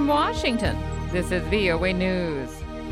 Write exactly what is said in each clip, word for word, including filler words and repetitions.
from Washington, this is V O A News.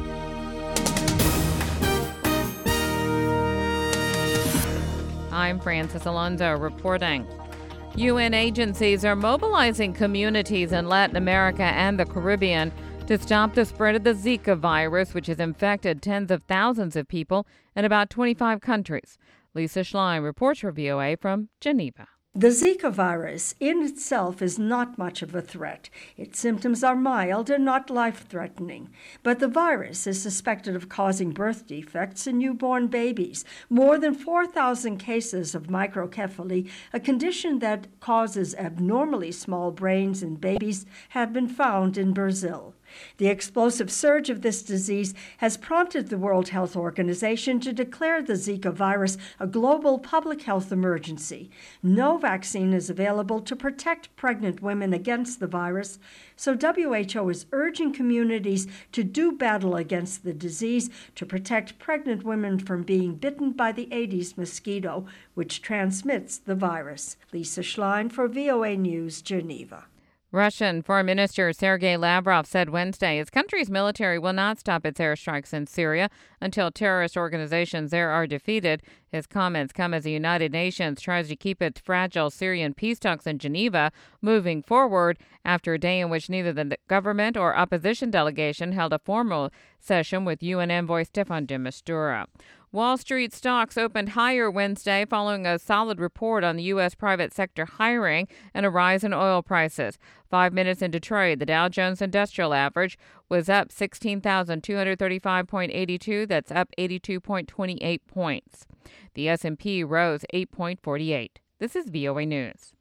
I'm Francis Alonso reporting. U N agencies are mobilizing communities in Latin America and the Caribbean to stop the spread of the Zika virus, which has infected tens of thousands of people in about twenty-five countries. Lisa Schlein reports for V O A from Geneva. The Zika virus in itself is not much of a threat. Its symptoms are mild and not life-threatening. But the virus is suspected of causing birth defects in newborn babies. More than four thousand cases of microcephaly, a condition that causes abnormally small brains in babies, have been found in Brazil. The explosive surge of this disease has prompted the World Health Organization to declare the Zika virus a global public health emergency. No vaccine is available to protect pregnant women against the virus, so W H O is urging communities to do battle against the disease to protect pregnant women from being bitten by the Aedes mosquito, which transmits the virus. Lisa Schlein for V O A News, Geneva. Russian Foreign Minister Sergei Lavrov said Wednesday his country's military will not stop its airstrikes in Syria until terrorist organizations there are defeated. His comments come as the United Nations tries to keep its fragile Syrian peace talks in Geneva moving forward after a day in which neither the government or opposition delegation held a formal session with U N envoy Staffan de Mistura. Wall Street stocks opened higher Wednesday following a solid report on the U S private sector hiring and a rise in oil prices. Five minutes into trade, the Dow Jones Industrial Average was up sixteen thousand two hundred thirty-five point eight two. That's up eighty-two point two eight points. The S and P rose eight point four eight. This is V O A News.